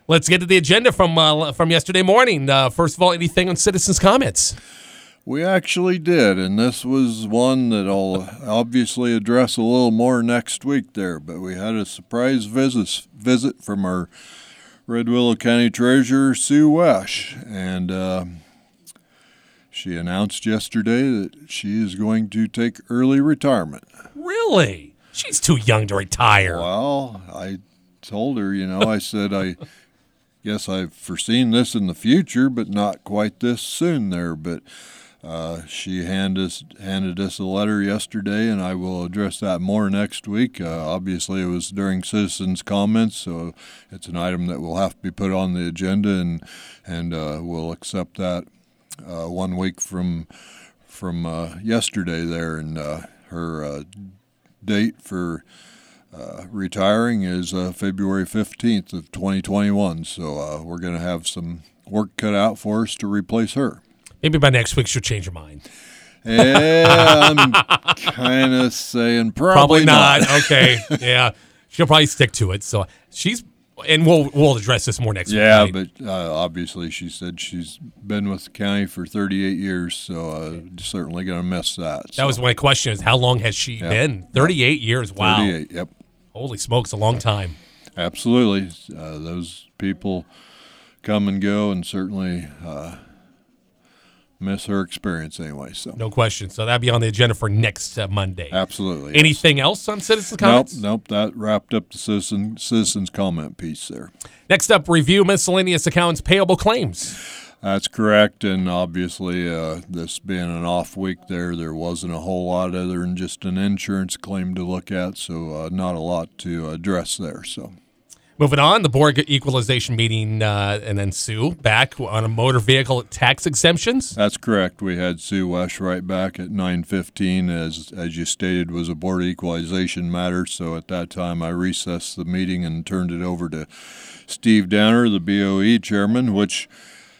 Let's get to the agenda from yesterday morning. First of all, anything on citizens' comments? We actually did, and this was one that I'll obviously address a little more next week there, but we had a surprise visit from our Red Willow County Treasurer, Sue Wesh, and she announced yesterday that she is going to take early retirement. Really? She's too young to retire. Well, I told her, I said, I guess I've foreseen this in the future, but not quite this soon there, but she handed us a letter yesterday, and I will address that more next week. Obviously, it was during citizens' comments, so it's an item that will have to be put on the agenda, and we'll accept that 1 week from yesterday there. And her date for retiring is February 15th of 2021. So we're going to have some work cut out for us to replace her. Maybe by next week she'll change her mind. Yeah, I'm kind of saying probably not. Okay, yeah, she'll probably stick to it. So and we'll address this more next week. Yeah, right? but obviously she said she's been with the county for 38 years, so certainly going to miss that. That was my question: is how long has she been? 38 years. Wow. 38. Yep. Holy smokes, a long time. Absolutely. Those people come and go, and certainly miss her experience anyway. So no question. So that'll be on the agenda for next Monday. Absolutely. Anything else on citizens' comments? Nope. That wrapped up the citizens' comment piece there. Next up, review miscellaneous accounts payable claims. That's correct, and obviously this being an off week there wasn't a whole lot other than just an insurance claim to look at, so not a lot to address there. So. Moving on, the board equalization meeting, and then Sue back on a motor vehicle tax exemptions. That's correct. We had Sue Wesh right back at 9:15, as you stated, was a board equalization matter. So at that time, I recessed the meeting and turned it over to Steve Downer, the BOE chairman, which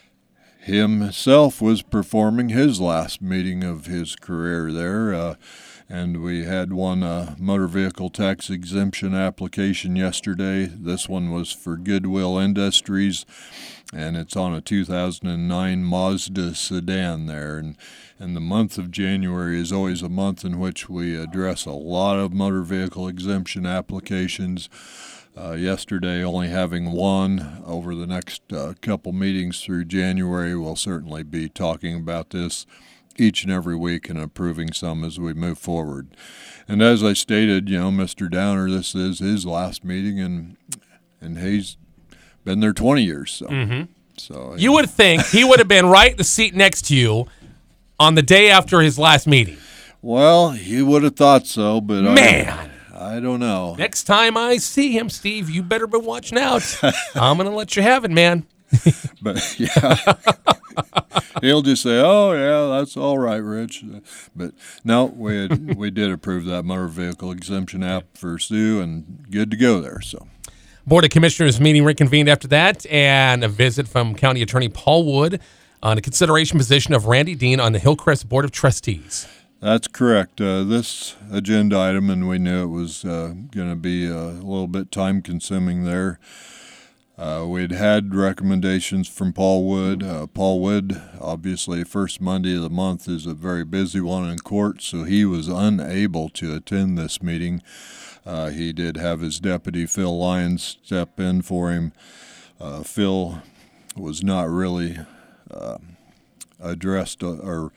himself was performing his last meeting of his career there. And we had one motor vehicle tax exemption application yesterday. This one was for Goodwill Industries, and it's on a 2009 Mazda sedan there. And the month of January is always a month in which we address a lot of motor vehicle exemption applications. Yesterday, only having one. Over the next couple meetings through January, we'll certainly be talking about this each and every week and approving some as we move forward. And as I stated, Mr. Downer, this is his last meeting, and he's been there 20 years. So, so you would think he would have been right in the seat next to you on the day after his last meeting. Well, you would have thought so, but man. I don't know. Next time I see him, Steve, you better be watching out. I'm going to let you have it, man. But, yeah. He'll just say, "Oh, yeah, that's all right, Rich." But no, we did approve that motor vehicle exemption app for Sue, and good to go there. So, Board of Commissioners meeting reconvened after that, and a visit from County Attorney Paul Wood on a consideration position of Randy Dean on the Hillcrest Board of Trustees. That's correct. This agenda item, and we knew it was going to be a little bit time-consuming there. We'd had recommendations from Paul Wood. Paul Wood, obviously, first Monday of the month is a very busy one in court, so he was unable to attend this meeting. He did have his deputy, Phil Lyons, step in for him. Phil was not really addressed or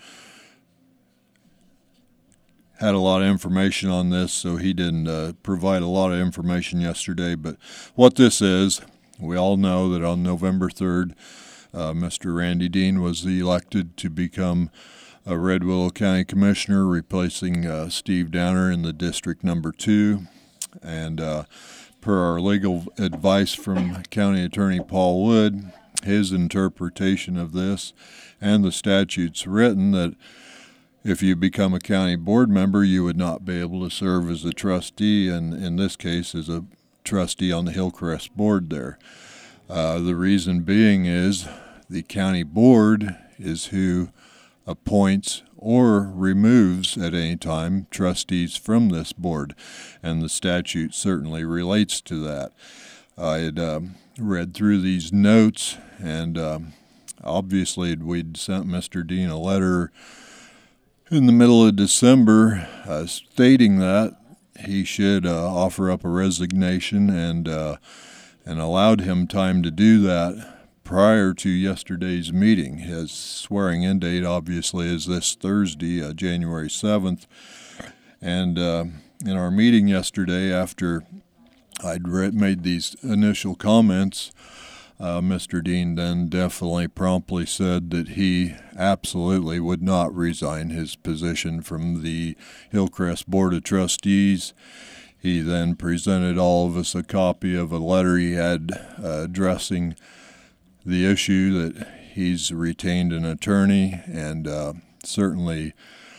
had a lot of information on this, so he didn't provide a lot of information yesterday. But what this is, we all know that on November 3rd, Mr. Randy Dean was elected to become a Red Willow County Commissioner, replacing Steve Downer in the District Number 2. And per our legal advice from County Attorney Paul Wood, his interpretation of this and the statutes written that if you become a county board member, you would not be able to serve as a trustee, and in this case as a trustee on the Hillcrest board there. The reason being is the county board is who appoints or removes at any time trustees from this board, and the statute certainly relates to that. I had read through these notes, and obviously we'd sent Mr. Dean a letter in the middle of December stating that he should offer up a resignation, and allowed him time to do that prior to yesterday's meeting. His swearing-in date obviously is this Thursday, January 7th, and in our meeting yesterday, after I'd made these initial comments, Mr. Dean then definitely promptly said that he absolutely would not resign his position from the Hillcrest Board of Trustees. He then presented all of us a copy of a letter he had addressing the issue, that he's retained an attorney, and certainly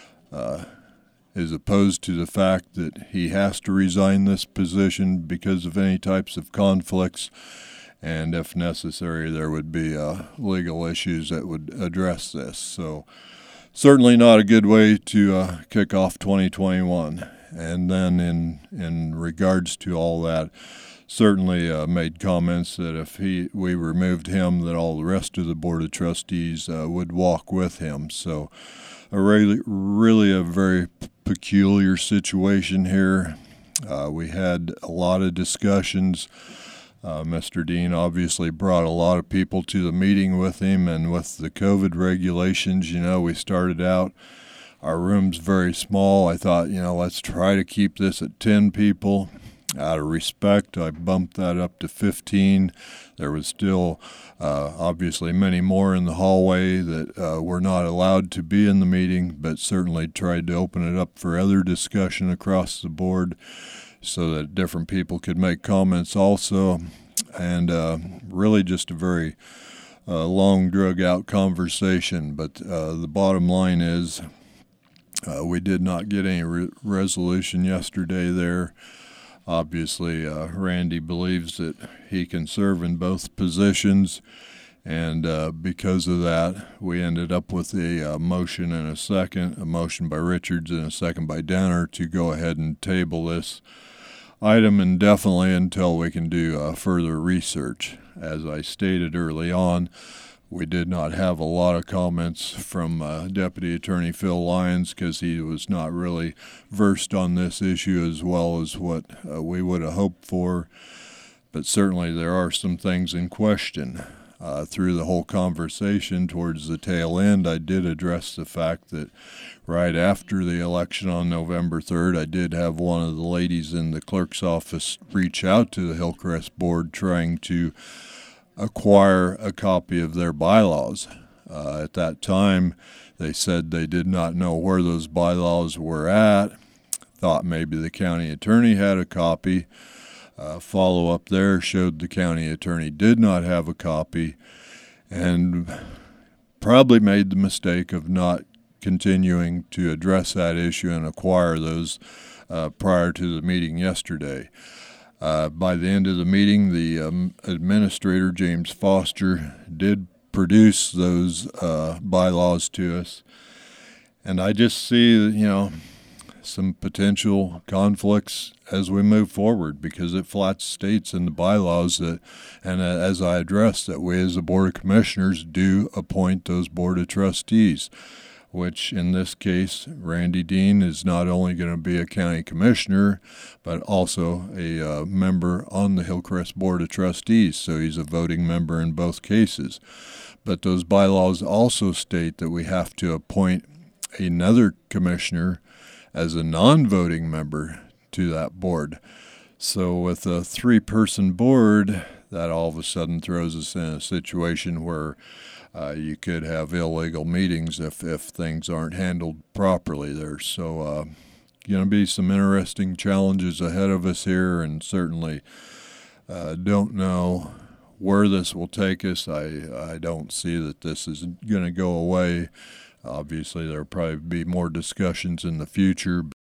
is opposed to the fact that he has to resign this position because of any types of conflicts, and if necessary there would be legal issues that would address this. So certainly not a good way to kick off 2021. And then in regards to all that, certainly made comments that if we removed him, that all the rest of the Board of Trustees would walk with him. So really a very peculiar situation here. We had a lot of discussions. Mr. Dean obviously brought a lot of people to the meeting with him, and with the COVID regulations, we started out, our room's very small. I thought, let's try to keep this at 10 people. Out of respect, I bumped that up to 15. There was still obviously many more in the hallway that were not allowed to be in the meeting, but certainly tried to open it up for other discussion across the board so that different people could make comments also. And really just a very long, drug-out conversation. But the bottom line is we did not get any resolution yesterday there. Obviously, Randy believes that he can serve in both positions, and because of that, we ended up with a motion and a motion by Richards and a second by Danner to go ahead and table this item indefinitely until we can do further research. As I stated early on, we did not have a lot of comments from Deputy Attorney Phil Lyons because he was not really versed on this issue as well as what we would have hoped for. But certainly there are some things in question. Through the whole conversation towards the tail end, I did address the fact that right after the election on November 3rd, I did have one of the ladies in the clerk's office reach out to the Hillcrest Board trying to acquire a copy of their bylaws. At that time, they said they did not know where those bylaws were at, thought maybe the county attorney had a copy. Follow-up there showed the county attorney did not have a copy, and probably made the mistake of not continuing to address that issue and acquire those prior to the meeting yesterday. By the end of the meeting, the administrator, James Foster, did produce those bylaws to us. And I just see, some potential conflicts as we move forward, because it flat states in the bylaws that, and as I addressed, that we as a Board of Commissioners do appoint those Board of Trustees, which in this case, Randy Dean is not only going to be a county commissioner, but also a member on the Hillcrest Board of Trustees, so he's a voting member in both cases. But those bylaws also state that we have to appoint another commissioner as a non-voting member to that board. So with a 3-person board, that all of a sudden throws us in a situation where you could have illegal meetings if things aren't handled properly there. So going to be some interesting challenges ahead of us here, and certainly don't know where this will take us. I don't see that this is going to go away. Obviously, there will probably be more discussions in the future,